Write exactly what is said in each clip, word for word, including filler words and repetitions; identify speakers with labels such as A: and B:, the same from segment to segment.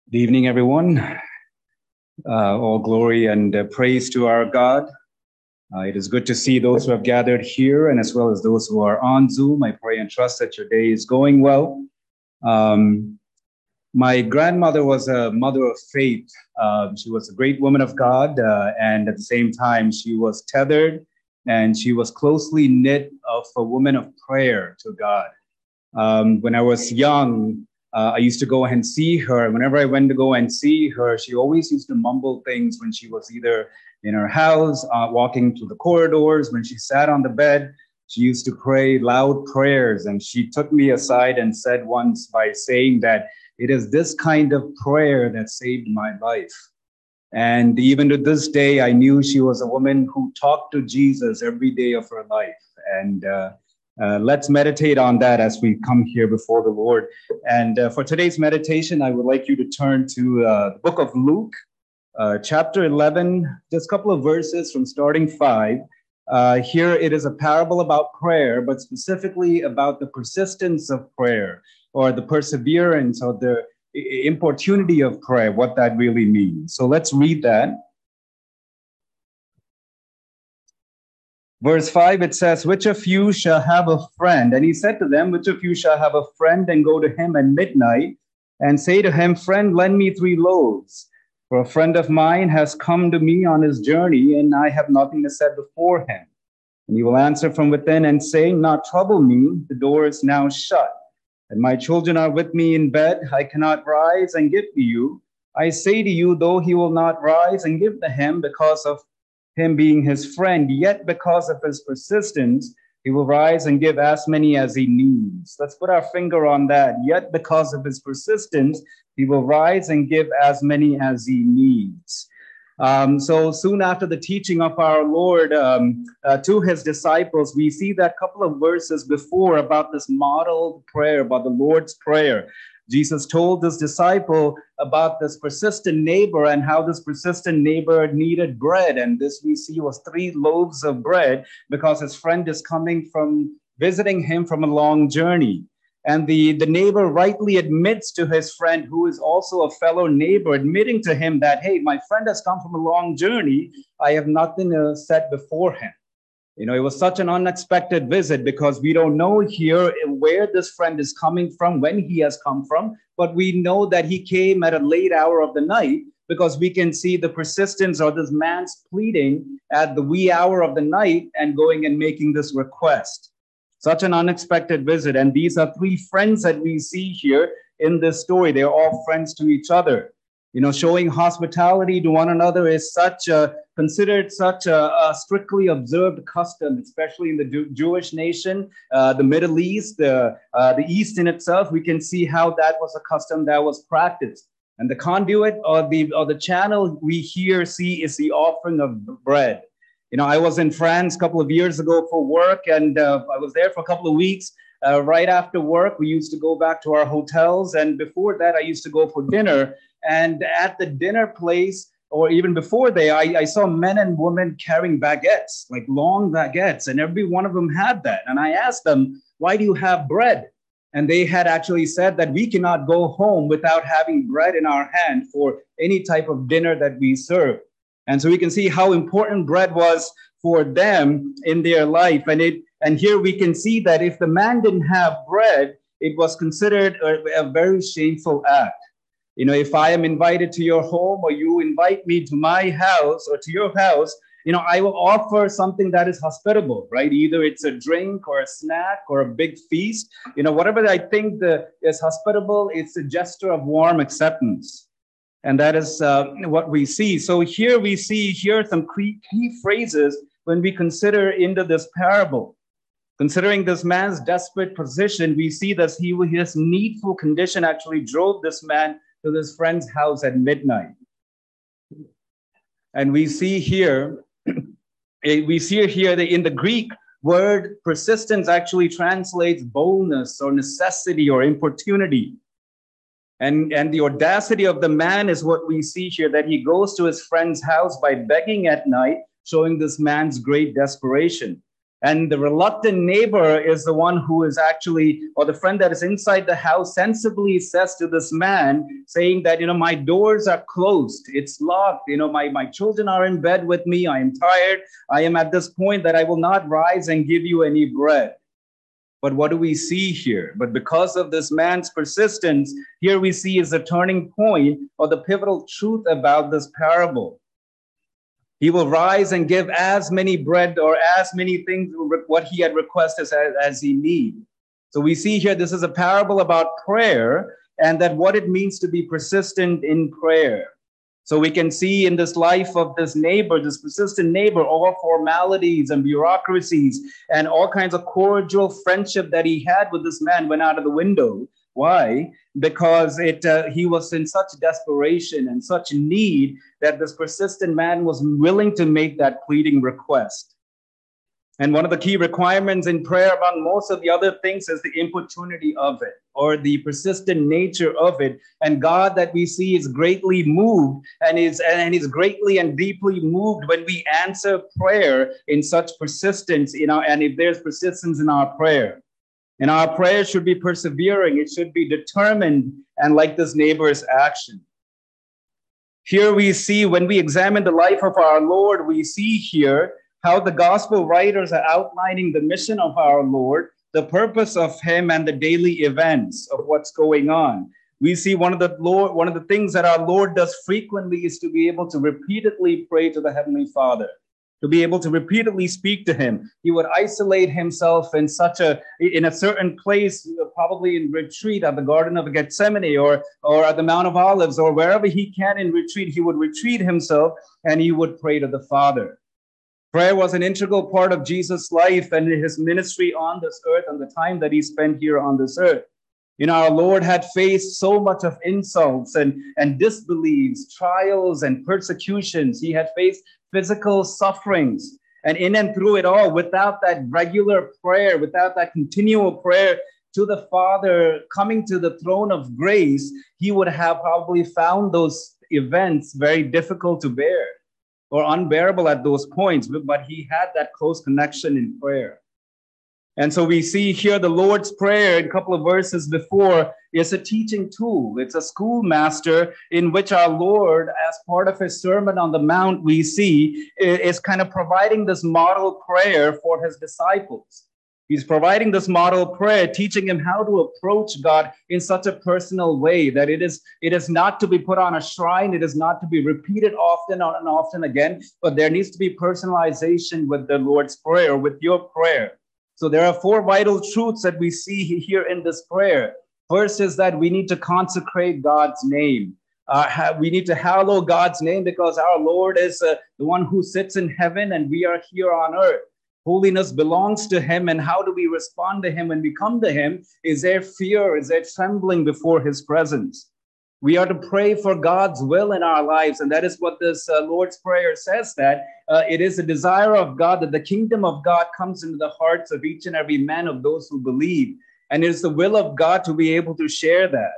A: Good evening, everyone. Uh, all glory and uh, praise to our God. Uh, it is good to see those who have gathered here and as well as those who are on Zoom. I pray and trust that your day is going well. Um, my grandmother was a mother of faith. Uh, she was a great woman of God, uh, and at the same time, she was tethered and she was closely knit of a woman of prayer to God. Um, when I was young, uh, I used to go and see her. Whenever I went to go and see her, she always used to mumble things when she was either in her house, uh, walking through the corridors, when she sat on the bed. She used to pray loud prayers. And she took me aside and said once by saying that it is this kind of prayer that saved my life. And even to this day, I knew she was a woman who talked to Jesus every day of her life. And uh, Uh, let's meditate on that as we come here before the Lord. And uh, for today's meditation, I would like you to turn to uh, the book of Luke, uh, chapter eleven, just a couple of verses from starting five. Uh, here it is a parable about prayer, but specifically about the persistence of prayer or the perseverance or the importunity of prayer, what that really means. So let's read that. Verse five, it says, which of you shall have a friend? And he said to them, which of you shall have a friend and go to him at midnight and say to him, friend, lend me three loaves. For a friend of mine has come to me on his journey, and I have nothing to set before him. And he will answer from within and say, not trouble me, the door is now shut, and my children are with me in bed. I cannot rise and give to you. I say to you, though he will not rise and give to him because of him being his friend, yet because of his persistence, he will rise and give as many as he needs. Let's put our finger on that. Yet because of his persistence, he will rise and give as many as he needs. Um, so soon after the teaching of our Lord um, uh, to his disciples, we see that couple of verses before about this model prayer, about the Lord's Prayer. Jesus told his disciple about this persistent neighbor and how this persistent neighbor needed bread. And this we see was three loaves of bread because his friend is coming from visiting him from a long journey. And the, the neighbor rightly admits to his friend, who is also a fellow neighbor, admitting to him that, hey, my friend has come from a long journey. I have nothing to set before him. You know, it was such an unexpected visit because we don't know here where this friend is coming from, when he has come from, but we know that he came at a late hour of the night because we can see the persistence of this man's pleading at the wee hour of the night and going and making this request. Such an unexpected visit. And these are three friends that we see here in this story. They're all friends to each other. You know, showing hospitality to one another is such a considered such a, a strictly observed custom, especially in the Jew- Jewish nation, uh, the Middle East, the, uh, the East in itself. We can see how that was a custom that was practiced. And the conduit or the, or the channel we here see is the offering of bread. You know, I was in France a couple of years ago for work, and uh, I was there for a couple of weeks. Uh, right after work, we used to go back to our hotels. And before that, I used to go for dinner. And at the dinner place, or even before they, I, I saw men and women carrying baguettes, like long baguettes, and every one of them had that. And I asked them, why do you have bread? And they had actually said that we cannot go home without having bread in our hand for any type of dinner that we serve. And so we can see how important bread was for them in their life. And it, and here we can see that if the man didn't have bread, it was considered a, a very shameful act. You know, if I am invited to your home or you invite me to my house or to your house, you know, I will offer something that is hospitable, right? Either it's a drink or a snack or a big feast. You know, whatever I think the, is hospitable, it's a gesture of warm acceptance. And that is uh, what we see. So here we see here some key, key phrases when we consider into this parable. Considering this man's desperate position, we see that he, his needful condition actually drove this man to this friend's house at midnight. And we see here, we see here that in the Greek word, persistence actually translates boldness or necessity or importunity. And, and the audacity of the man is what we see here, that he goes to his friend's house by begging at night, showing this man's great desperation. And the reluctant neighbor is the one who is actually, or the friend that is inside the house sensibly says to this man, saying that, you know, my doors are closed, it's locked, you know, my, my children are in bed with me, I am tired, I am at this point that I will not rise and give you any bread. But what do we see here? But because of this man's persistence, here we see is the turning point or the pivotal truth about this parable. He will rise and give as many bread or as many things, what he had requested as, as he need. So we see here, this is a parable about prayer and that what it means to be persistent in prayer. So we can see in this life of this neighbor, this persistent neighbor, all formalities and bureaucracies and all kinds of cordial friendship that he had with this man went out of the window. Why? Because it uh, he was in such desperation and such need that this persistent man was willing to make that pleading request. And one of the key requirements in prayer among most of the other things is the importunity of it, or the persistent nature of it. And God that we see is greatly moved and is, and is greatly and deeply moved when we answer prayer in such persistence, you know, and if there's persistence in our prayer. And our prayer should be persevering. It should be determined and like this neighbor's action. Here we see, when we examine the life of our Lord, we see here how the gospel writers are outlining the mission of our Lord, the purpose of him, and the daily events of what's going on. We see one of the Lord, one of the things that our Lord does frequently is to be able to repeatedly pray to the Heavenly Father, to be able to repeatedly speak to him. He would isolate himself in such a, in a certain place, probably in retreat at the Garden of Gethsemane or, or at the Mount of Olives, or wherever he can in retreat, he would retreat himself and he would pray to the Father. Prayer was an integral part of Jesus' life and his ministry on this earth and the time that he spent here on this earth. You know, our Lord had faced so much of insults and, and disbeliefs, trials and persecutions. He had faced physical sufferings. And in and through it all, without that regular prayer, without that continual prayer to the Father, coming to the throne of grace, he would have probably found those events very difficult to bear or unbearable at those points. But he had that close connection in prayer. And so we see here the Lord's Prayer in a couple of verses before is a teaching tool. It's a schoolmaster in which our Lord, as part of his Sermon on the Mount, we see is kind of providing this model prayer for his disciples. He's providing this model prayer, teaching him how to approach God in such a personal way that it is, it is not to be put on a shrine. It is not to be repeated often and often again, but there needs to be personalization with the Lord's Prayer, with your prayer. So there are four vital truths that we see here in this prayer. First is that we need to consecrate God's name. Uh, we need to hallow God's name because our Lord is uh, the one who sits in heaven and we are here on earth. Holiness belongs to him. And how do we respond to him when we come to him? Is there fear? Is there trembling before his presence? We are to pray for God's will in our lives. And that is what this uh, Lord's Prayer says, that uh, it is the desire of God that the kingdom of God comes into the hearts of each and every man of those who believe. And it is the will of God to be able to share that.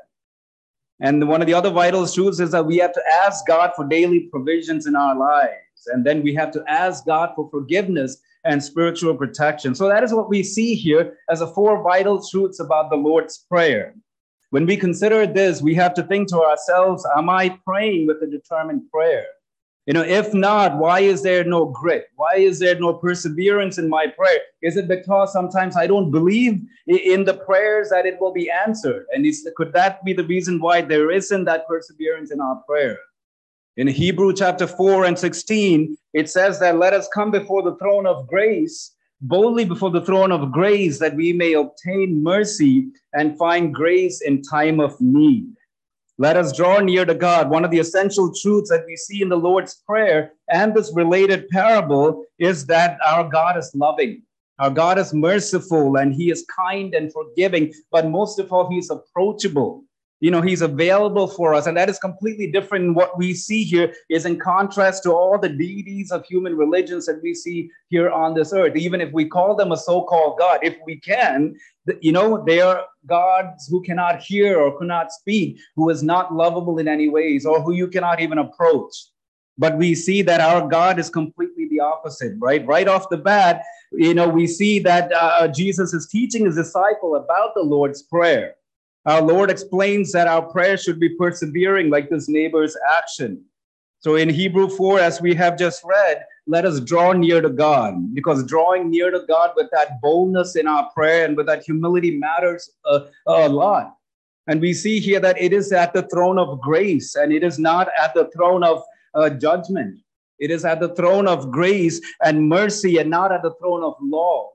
A: And one of the other vital truths is that we have to ask God for daily provisions in our lives. And then we have to ask God for forgiveness and spiritual protection. So that is what we see here as the four vital truths about the Lord's Prayer. When we consider this, we have to think to ourselves, am I praying with a determined prayer? You know, if not, why is there no grit? Why is there no perseverance in my prayer? Is it because sometimes I don't believe in the prayers that it will be answered? And is, could that be the reason why there isn't that perseverance in our prayer? In Hebrews chapter four and sixteen, it says that let us come before the throne of grace, boldly before the throne of grace, that we may obtain mercy and find grace in time of need. Let us draw near to God. One of the essential truths that we see in the Lord's Prayer and this related parable is that our God is loving. Our God is merciful and he is kind and forgiving, but most of all, he's approachable. You know, he's available for us. And that is completely different. What we see here is in contrast to all the deities of human religions that we see here on this earth. Even if we call them a so-called God, if we can, you know, they are gods who cannot hear or cannot speak, who is not lovable in any ways, or who you cannot even approach. But we see that our God is completely the the opposite, right? Right off the bat, you know, we see that uh, Jesus is teaching his disciple about the Lord's Prayer. Our Lord explains that our prayer should be persevering like this neighbor's action. So in Hebrew four, as we have just read, let us draw near to God, because drawing near to God with that boldness in our prayer and with that humility matters a, a lot. And we see here that it is at the throne of grace, and it is not at the throne of uh, judgment. It is at the throne of grace and mercy, and not at the throne of law.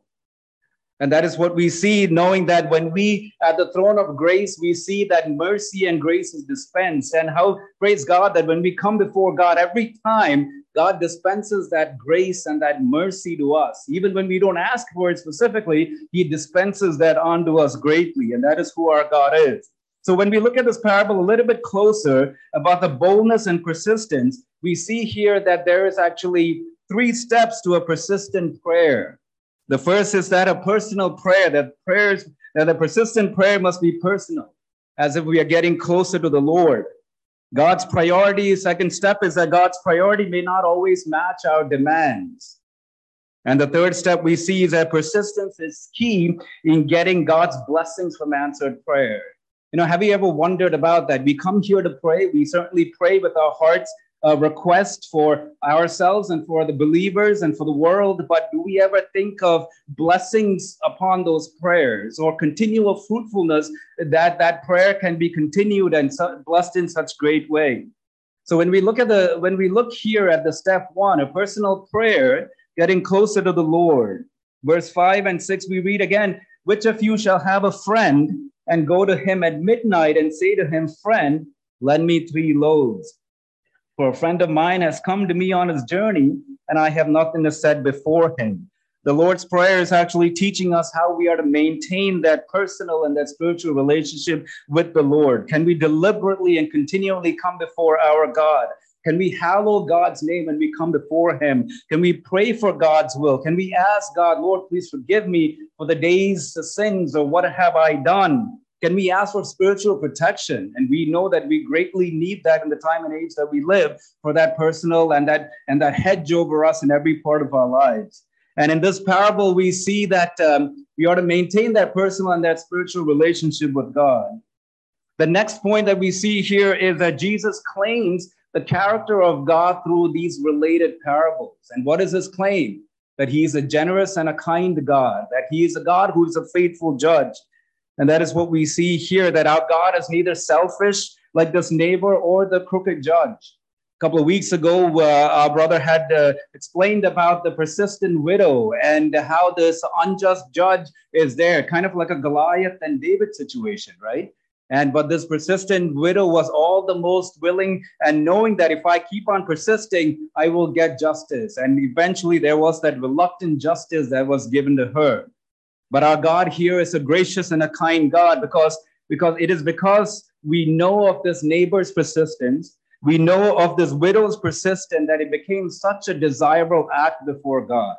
A: And that is what we see, knowing that when we at the throne of grace, we see that mercy and grace is dispensed. And how, praise God, that when we come before God, every time God dispenses that grace and that mercy to us, even when we don't ask for it specifically, he dispenses that onto us greatly. And that is who our God is. So when we look at this parable a little bit closer about the boldness and persistence, we see here that there is actually three steps to a persistent prayer. The first is that a personal prayer, that prayers, that a persistent prayer must be personal, as if we are getting closer to the Lord. God's priority, second step is that God's priority may not always match our demands. And the third step we see is that persistence is key in getting God's blessings from answered prayer. You know, have you ever wondered about that? We come here to pray. We certainly pray with our hearts, a request for ourselves and for the believers and for the world, but do we ever think of blessings upon those prayers, or continual fruitfulness that that prayer can be continued and blessed in such great way? So when we look at the when we look here at the step one, a personal prayer, getting closer to the Lord, verse five and six, we read again, which of you shall have a friend and go to him at midnight and say to him, friend, lend me three loaves. For a friend of mine has come to me on his journey, and I have nothing to set before him. The Lord's Prayer is actually teaching us how we are to maintain that personal and that spiritual relationship with the Lord. Can we deliberately and continually come before our God? Can we hallow God's name when we come before him? Can we pray for God's will? Can we ask God, Lord, please forgive me for the day's sins, or what have I done? Can we ask for spiritual protection? And we know that we greatly need that in the time and age that we live, for that personal and that and that hedge over us in every part of our lives. And in this parable, we see that um, we ought to maintain that personal and that spiritual relationship with God. The next point that we see here is that Jesus claims the character of God through these related parables. And what is his claim? That he is a generous and a kind God, that he is a God who is a faithful judge. And that is what we see here, that our God is neither selfish like this neighbor or the crooked judge. A couple of weeks ago, uh, our brother had uh, explained about the persistent widow and how this unjust judge is there, kind of like a Goliath and David situation, right? And but this persistent widow was all the most willing and knowing that if I keep on persisting, I will get justice. And eventually there was that reluctant justice that was given to her. But our God here is a gracious and a kind God, because, because it is because we know of this neighbor's persistence, we know of this widow's persistence, that it became such a desirable act before God.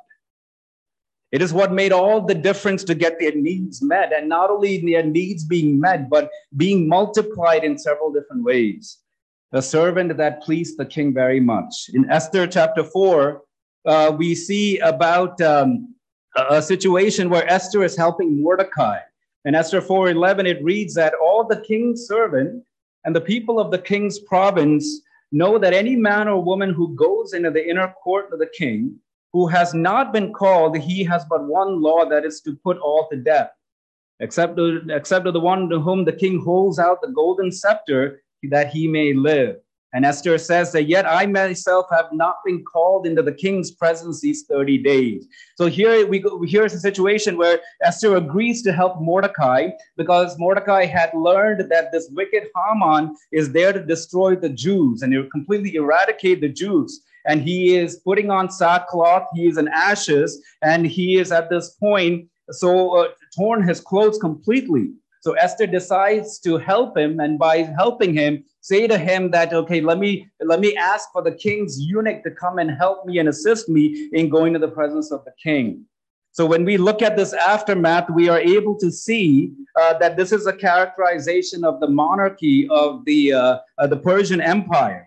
A: It is what made all the difference to get their needs met, and not only their needs being met, but being multiplied in several different ways. A servant that pleased the king very much. In Esther chapter four, uh, we see about um, a situation where Esther is helping Mordecai. In Esther four eleven, it reads that all the king's servant and the people of the king's province know that any man or woman who goes into the inner court of the king, who has not been called, he has but one law, that is to put all to death, except to, except to the one to whom the king holds out the golden scepter, that he may live. And Esther says that yet I myself have not been called into the king's presence these thirty days. So here we go, here's a situation where Esther agrees to help Mordecai, because Mordecai had learned that this wicked Haman is there to destroy the Jews and to completely eradicate the Jews. And he is putting on sackcloth, he is in ashes, and he is at this point so uh, torn his clothes completely. So Esther decides to help him, and by helping him, say to him that, okay, let me let me ask for the king's eunuch to come and help me and assist me in going to the presence of the king. So when we look at this aftermath, we are able to see uh, that this is a characterization of the monarchy of the uh, uh, the Persian Empire.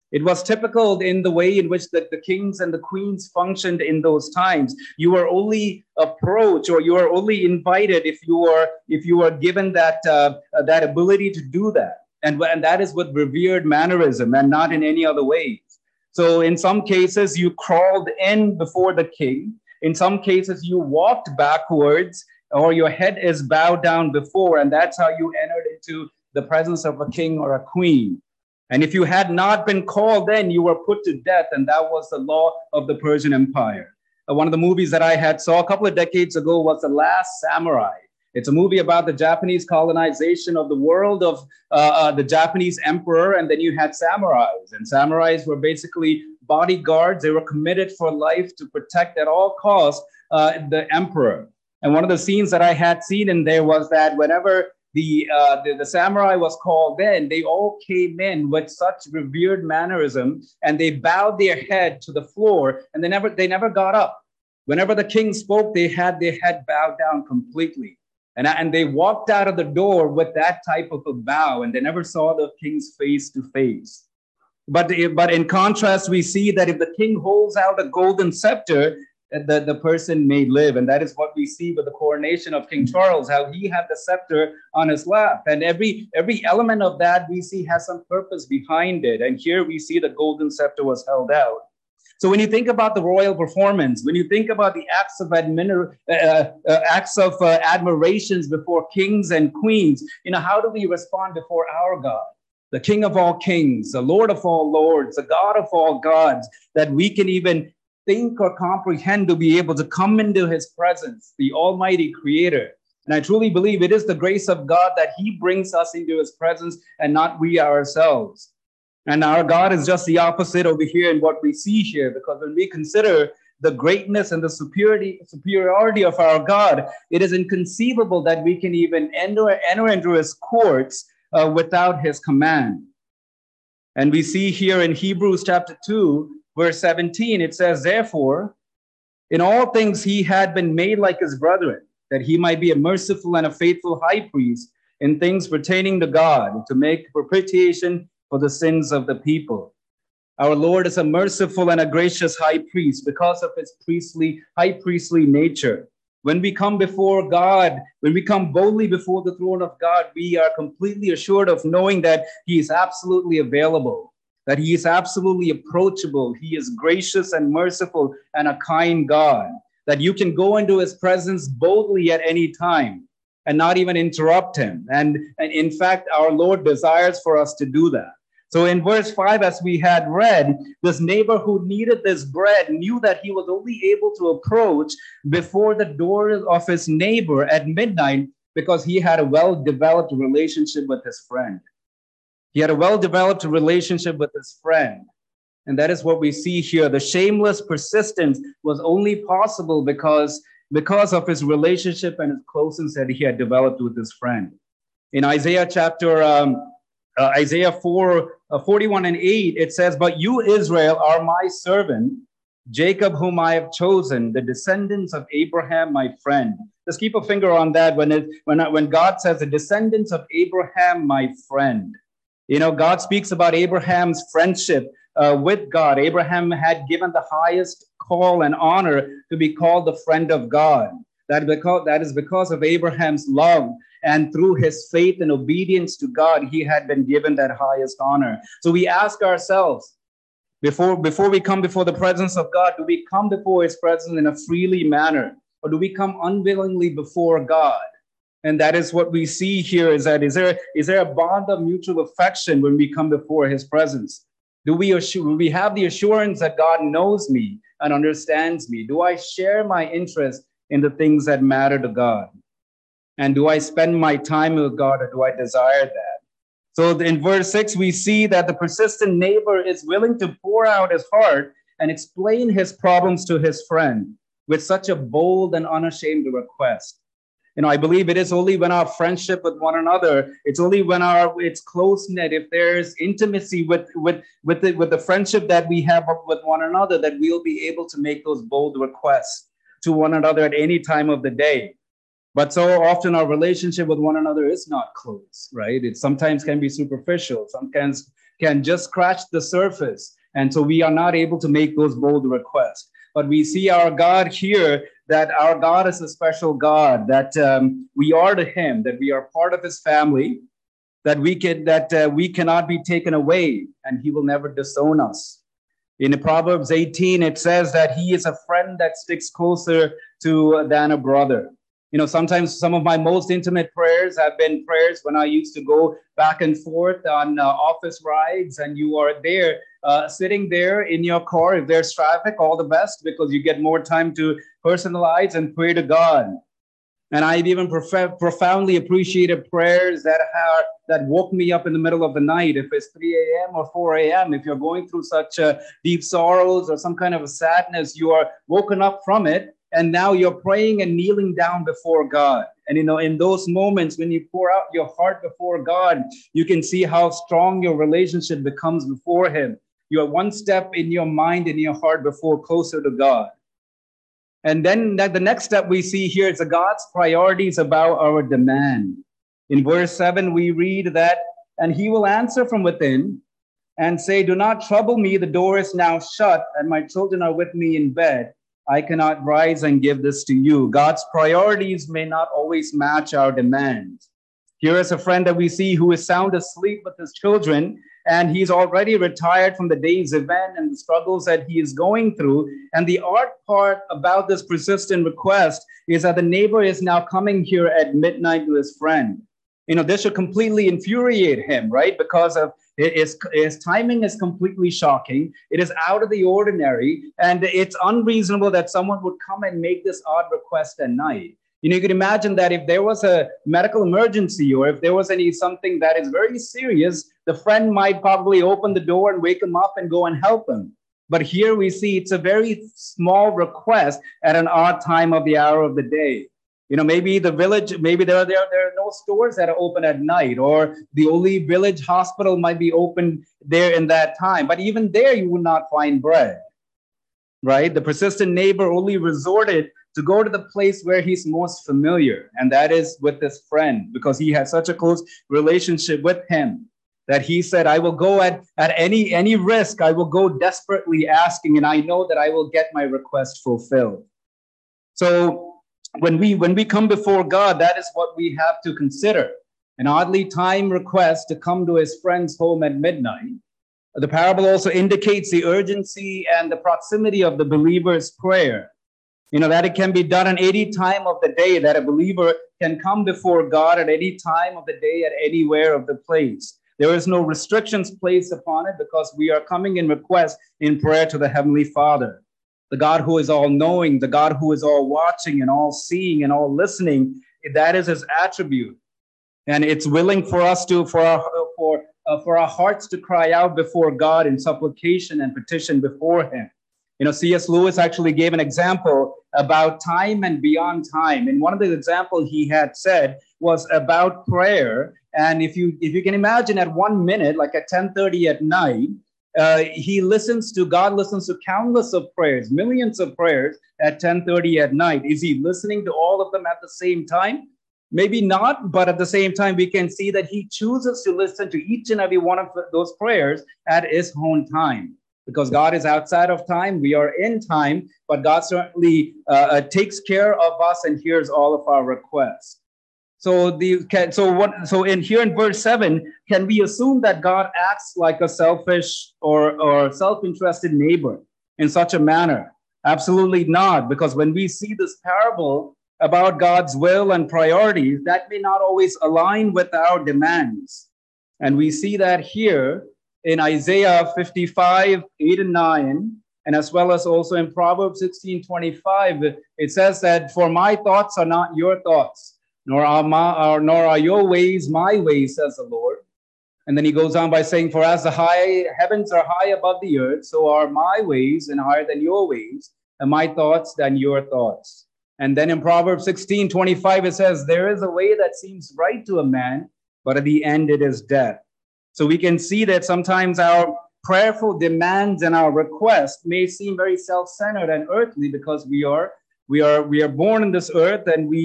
A: It was typical in the way in which the, the kings and the queens functioned in those times. You were only approached, or you were only invited if you were if you were given that uh, uh, that ability to do that, and and that is with revered mannerism, and not in any other ways. So in some cases, you crawled in before the king. In some cases, you walked backwards, or your head is bowed down before, and that's how you entered into the presence of a king or a queen. And if you had not been called in, you were put to death, and that was the law of the Persian Empire. Uh, one of the movies that I had saw a couple of decades ago was The Last Samurai. It's a movie about the Japanese colonization of the world of uh, uh, the Japanese emperor, and then you had samurais. And samurais were basically bodyguards. They were committed for life to protect at all costs uh, the emperor. And one of the scenes that I had seen in there was that whenever The, uh, the the samurai was called in, they all came in with such revered mannerism, and they bowed their head to the floor, and they never they never got up. Whenever the king spoke, they had their head bowed down completely, and and they walked out of the door with that type of a bow, and they never saw the king's face to face. But but in contrast, we see that if the king holds out a golden scepter, the, the person may live. And that is what we see with the coronation of King Charles, how he had the scepter on his lap. And every, every element of that we see has some purpose behind it. And here we see the golden scepter was held out. So when you think about the royal performance, when you think about the acts of, admir- uh, uh, acts of uh, admirations before kings and queens, you know, how do we respond before our God? The King of all kings, the Lord of all lords, the God of all gods, that we can even think or comprehend to be able to come into his presence, the Almighty Creator. And I truly believe it is the grace of God that he brings us into his presence and not we ourselves. And our God is just the opposite over here in what we see here, because when we consider the greatness and the superiority, superiority of our God, it is inconceivable that we can even enter, enter into his courts uh, without his command. And we see here in Hebrews chapter two, verse seventeen, it says, therefore, in all things he had been made like his brethren, that he might be a merciful and a faithful high priest in things pertaining to God, to make propitiation for the sins of the people. Our Lord is a merciful and a gracious high priest because of his priestly, high priestly nature. When we come before God, when we come boldly before the throne of God, we are completely assured of knowing that he is absolutely available, that he is absolutely approachable. He is gracious and merciful and a kind God, that you can go into his presence boldly at any time and not even interrupt him. And, and in fact, our Lord desires for us to do that. So in verse five, as we had read, this neighbor who needed this bread knew that he was only able to approach before the door of his neighbor at midnight because he had a well-developed relationship with his friend. He had a well-developed relationship with his friend. And that is what we see here. The shameless persistence was only possible because, because of his relationship and his closeness that he had developed with his friend. In Isaiah chapter, um, uh, Isaiah four, uh, forty-one and eight, it says, but you, Israel, are my servant, Jacob, whom I have chosen, the descendants of Abraham, my friend. Just keep a finger on that when, it, when, when God says the descendants of Abraham, my friend. You know, God speaks about Abraham's friendship uh, with God. Abraham had given the highest call and honor to be called the friend of God. That, because, that is because of Abraham's love, and through his faith and obedience to God, he had been given that highest honor. So we ask ourselves, before, before we come before the presence of God, do we come before his presence in a freely manner, or do we come unwillingly before God? And that is what we see here, is that is there, is there a bond of mutual affection when we come before his presence? Do we, assure, do we have the assurance that God knows me and understands me? Do I share my interest in the things that matter to God? And do I spend my time with God, or do I desire that? So in verse six, we see that the persistent neighbor is willing to pour out his heart and explain his problems to his friend with such a bold and unashamed request. You know, I believe it is only when our friendship with one another, it's only when our it's close knit, if there's intimacy with with with the, with the friendship that we have with one another, that we'll be able to make those bold requests to one another at any time of the day. But so often our relationship with one another is not close, right? It sometimes can be superficial. Sometimes can just scratch the surface. And so we are not able to make those bold requests. But we see our God here, that our God is a special God, that um, we are to him, that we are part of his family, that we can, that uh, we cannot be taken away, and he will never disown us. In Proverbs eighteen, it says that he is a friend that sticks closer to than a brother. You know, sometimes some of my most intimate prayers have been prayers when I used to go back and forth on uh, office rides, and you are there, uh, sitting there in your car. If there's traffic, all the best, because you get more time to personalize and pray to God. And I've even prof- profoundly appreciated prayers that are, that woke me up in the middle of the night. If it's three a.m. or four a.m., if you're going through such uh, deep sorrows or some kind of a sadness, you are woken up from it. And now you're praying and kneeling down before God. And, you know, in those moments when you pour out your heart before God, you can see how strong your relationship becomes before him. You are one step in your mind and your heart before closer to God. And then the next step we see here is God's priorities about our demand. In verse seven, we read that, and he will answer from within and say, do not trouble me. The door is now shut and my children are with me in bed. I cannot rise and give this to you. God's priorities may not always match our demands. Here is a friend that we see who is sound asleep with his children, and he's already retired from the day's event and the struggles that he is going through. And the odd part about this persistent request is that the neighbor is now coming here at midnight to his friend. You know, this should completely infuriate him, right? Because of his, his timing is completely shocking. It is out of the ordinary, and it's unreasonable that someone would come and make this odd request at night. You know, you can imagine that if there was a medical emergency or if there was any something that is very serious, the friend might probably open the door and wake him up and go and help him. But here we see it's a very small request at an odd time of the hour of the day. You know, maybe the village, maybe there are, there, there are no stores that are open at night, or the only village hospital might be open there in that time. But even there, you would not find bread, right? The persistent neighbor only resorted to go to the place where he's most familiar, and that is with this friend, because he has such a close relationship with him that he said, I will go at, at any, any risk. I will go desperately asking, and I know that I will get my request fulfilled. So when we, when we come before God, that is what we have to consider. An oddly timed request to come to his friend's home at midnight. The parable also indicates the urgency and the proximity of the believer's prayer. You know, that it can be done at any time of the day, that a believer can come before God at any time of the day, at anywhere of the place. There is no restrictions placed upon it, because we are coming in request in prayer to the Heavenly Father, the God who is all knowing, the God who is all watching and all seeing and all listening. That is his attribute. And it's willing for us to, for our, for, uh, for our hearts to cry out before God in supplication and petition before him. You know, C S Lewis actually gave an example about time and beyond time. And one of the examples he had said was about prayer. And if you if you can imagine, at one minute, like at ten thirty at night, uh, he listens to, God listens to countless of prayers, millions of prayers at ten thirty at night. Is he listening to all of them at the same time? Maybe not, but at the same time, we can see that he chooses to listen to each and every one of those prayers at his own time. Because God is outside of time, we are in time, but God certainly uh, uh, takes care of us and hears all of our requests. So the can, so what so in here in verse seven, can we assume that God acts like a selfish or or self-interested neighbor in such a manner? Absolutely not, because when we see this parable about God's will and priorities, that may not always align with our demands. And we see that here in Isaiah fifty-five, eight and nine, and as well as also in Proverbs sixteen, twenty-five, it says that, for my thoughts are not your thoughts, nor are, my, or, nor are your ways my ways, says the Lord. And then he goes on by saying, for as the high heavens are high above the earth, so are my ways and higher than your ways, and my thoughts than your thoughts. And then in Proverbs sixteen, twenty-five, it says, there is a way that seems right to a man, but at the end it is death. So we can see that sometimes our prayerful demands and our requests may seem very self-centered and earthly, because we are we are we are born in this earth, and we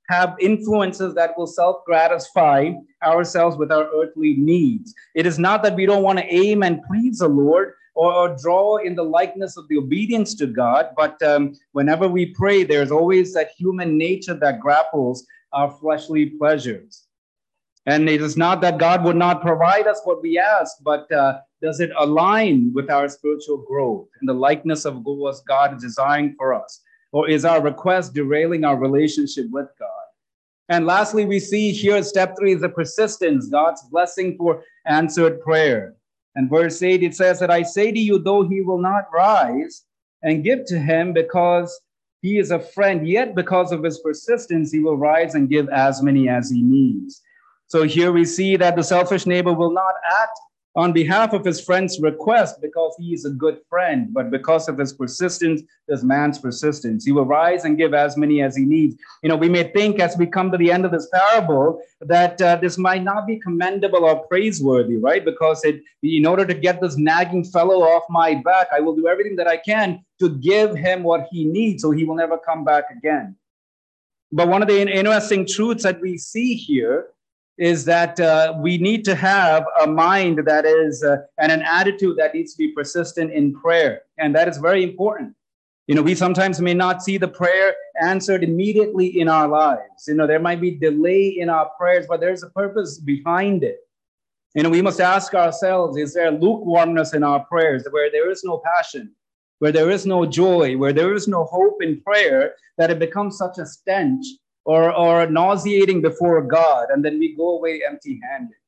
A: have influences that will self-gratify ourselves with our earthly needs. It is not that we don't want to aim and please the Lord or, or draw in the likeness of the obedience to God, but um, whenever we pray, there's always that human nature that grapples our fleshly pleasures. And it is not that God would not provide us what we ask, but uh, does it align with our spiritual growth and the likeness of what God is desiring for us? Or is our request derailing our relationship with God? And lastly, we see here step three is the persistence, God's blessing for answered prayer. And verse eight, it says that I say to you, though he will not rise and give to him because he is a friend, yet because of his persistence, he will rise and give as many as he needs. So here we see that the selfish neighbor will not act on behalf of his friend's request because he is a good friend, but because of his persistence, this man's persistence. He will rise and give as many as he needs. You know, we may think as we come to the end of this parable that uh, this might not be commendable or praiseworthy, right? Because it, in order to get this nagging fellow off my back, I will do everything that I can to give him what he needs so he will never come back again. But one of the interesting truths that we see here is that uh, we need to have a mind that is, uh, and an attitude that needs to be persistent in prayer. And that is very important. You know, we sometimes may not see the prayer answered immediately in our lives. You know, there might be delay in our prayers, but there's a purpose behind it. You know, we must ask ourselves, is there lukewarmness in our prayers where there is no passion, where there is no joy, where there is no hope in prayer, that it becomes such a stench Or, or nauseating before God, and then we go away empty-handed.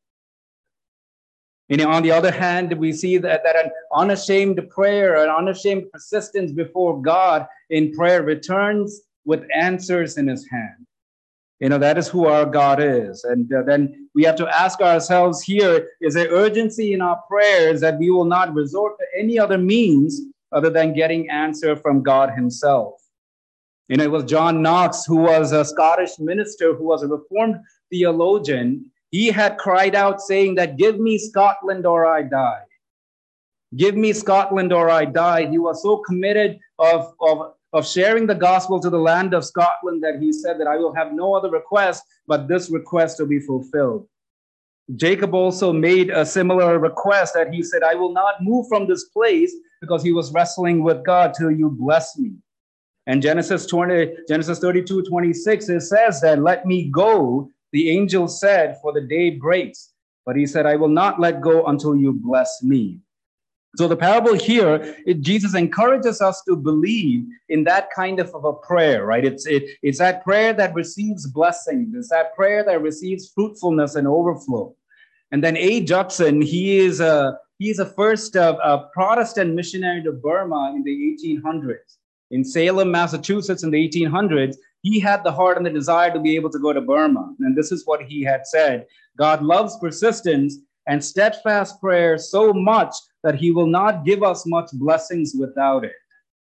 A: You know, on the other hand, we see that, that an unashamed prayer, an unashamed persistence before God in prayer returns with answers in his hand. You know, that is who our God is. And uh, then we have to ask ourselves here, is there urgency in our prayers that we will not resort to any other means other than getting answer from God himself? You know, it was John Knox, who was a Scottish minister, who was a Reformed theologian. He had cried out saying that, give me Scotland or I die. Give me Scotland or I die. He was so committed of, of, of sharing the gospel to the land of Scotland that he said that I will have no other request, but this request to be fulfilled. Jacob also made a similar request that he said, I will not move from this place, because he was wrestling with God till you bless me. And Genesis twenty, Genesis thirty-two, twenty-six, it says that, let me go, the angel said, for the day breaks. But he said, I will not let go until you bless me. So the parable here, it, Jesus encourages us to believe in that kind of, of a prayer, right? It's, it, it's that prayer that receives blessing. It's that prayer that receives fruitfulness and overflow. And then A. Judson, he is a, he is a first uh, a Protestant missionary to Burma in the eighteen hundreds. In Salem, Massachusetts in the eighteen hundreds, he had the heart and the desire to be able to go to Burma. And this is what he had said: God loves persistence and steadfast prayer so much that he will not give us much blessings without it.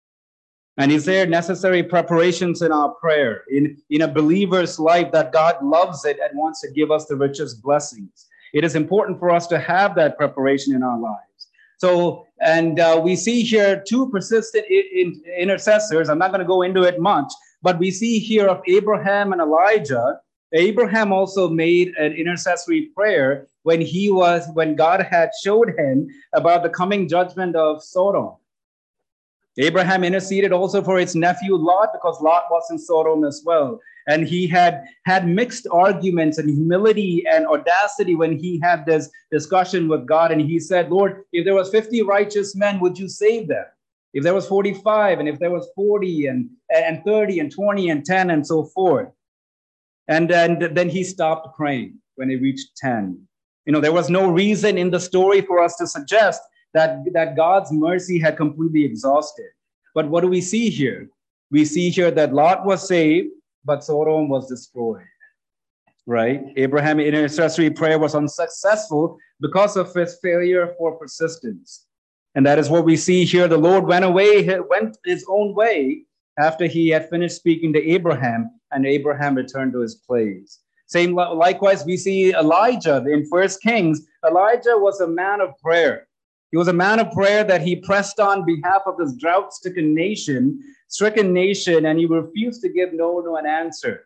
A: And is there necessary preparations in our prayer, in, in a believer's life, that God loves it and wants to give us the richest blessings? It is important for us to have that preparation in our lives. So, and uh, we see here two persistent in, in, intercessors. I'm not going to go into it much, but we see here of Abraham and Elijah. Abraham also made an intercessory prayer when he was, when God had showed him about the coming judgment of Sodom. Abraham interceded also for his nephew Lot, because Lot was in Sodom as well. And he had had mixed arguments and humility and audacity when he had this discussion with God. And he said, Lord, if there was fifty righteous men, would you save them? If there was forty-five, and if there was forty, and, and thirty, and twenty, and ten, and so forth. And then, then he stopped praying when he reached ten. You know, there was no reason in the story for us to suggest that, that God's mercy had completely exhausted. But what do we see here? We see here that Lot was saved, but Sodom was destroyed, right? Abraham's intercessory prayer was unsuccessful because of his failure for persistence. And that is what we see here. The Lord went away, went his own way after he had finished speaking to Abraham, and Abraham returned to his place. Same likewise, we see Elijah in First Kings. Elijah was a man of prayer. He was a man of prayer that he pressed on behalf of this drought-stricken nation, stricken nation, and he refused to give no to an answer.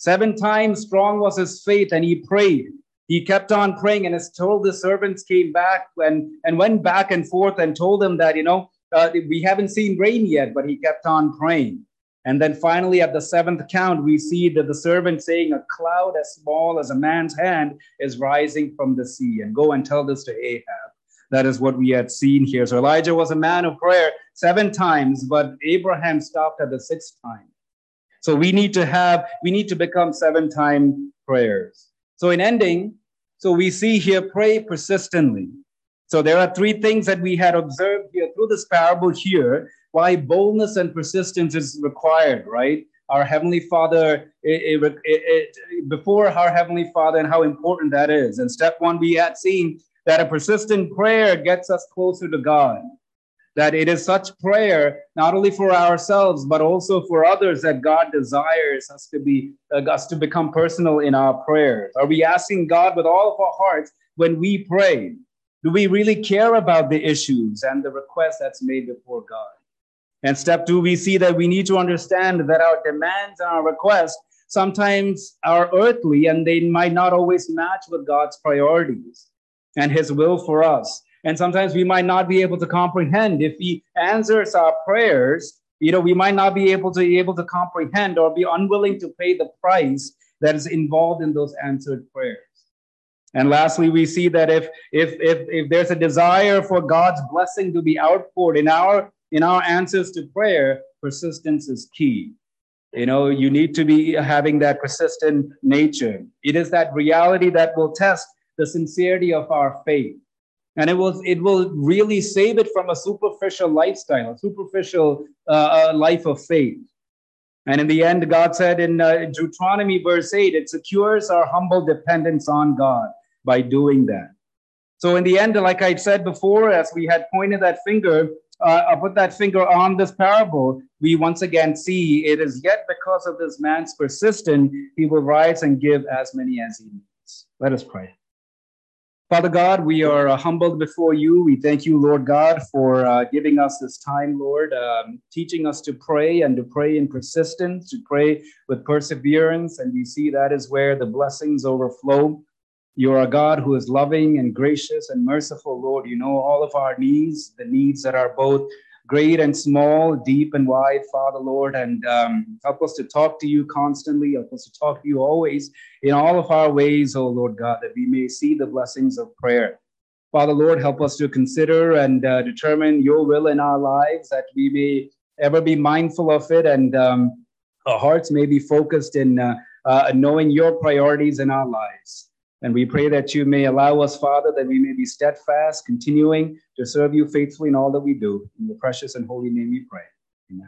A: Seven times strong was his faith, and he prayed. He kept on praying, and as told, the servants came back and, and went back and forth and told him that, you know, uh, we haven't seen rain yet, but he kept on praying. And then finally, at the seventh count, we see that the servant saying, a cloud as small as a man's hand is rising from the sea. And go and tell this to Ahab. That is what we had seen here. So Elijah was a man of prayer seven times, but Abraham stopped at the sixth time. So we need to have, we need to become seven-time prayers. So in ending, so we see here, pray persistently. So there are three things that we had observed here through this parable here, why boldness and persistence is required, right? Our Heavenly Father, it, it, it, before our Heavenly Father, and how important that is. And step one, we had seen that a persistent prayer gets us closer to God. That it is such prayer, not only for ourselves, but also for others, that God desires us to be, uh, us to become personal in our prayers. Are we asking God with all of our hearts when we pray? Do we really care about the issues and the request that's made before God? And step two, we see that we need to understand that our demands and our requests sometimes are earthly, and they might not always match with God's priorities and his will for us. And sometimes we might not be able to comprehend. If he answers our prayers, you know, we might not be able to be able to comprehend or be unwilling to pay the price that is involved in those answered prayers. And lastly, we see that if if if if there's a desire for God's blessing to be outpoured in our in our answers to prayer, persistence is key. You know, you need to be having that persistent nature. It is that reality that will test the sincerity of our faith. And it will, it will really save it from a superficial lifestyle, a superficial uh, uh, life of faith. And in the end, God said in uh, Deuteronomy verse eight, it secures our humble dependence on God by doing that. So in the end, like I said before, as we had pointed that finger, uh, I put that finger on this parable, we once again see it is yet because of this man's persistence, he will rise and give as many as he needs. Let us pray. Father God, we are uh, humbled before you. We thank you, Lord God, for uh, giving us this time, Lord, um, teaching us to pray and to pray in persistence, to pray with perseverance. And we see that is where the blessings overflow. You are a God who is loving and gracious and merciful, Lord. You know all of our needs, the needs that are both great and small, deep and wide, Father, Lord, and um, help us to talk to you constantly. Help us to talk to you always in all of our ways, oh Lord God, that we may see the blessings of prayer. Father, Lord, help us to consider and uh, determine your will in our lives, that we may ever be mindful of it, and um, our hearts may be focused in uh, uh, knowing your priorities in our lives. And we pray that you may allow us, Father, that we may be steadfast, continuing to serve you faithfully in all that we do. In the precious and holy name we pray.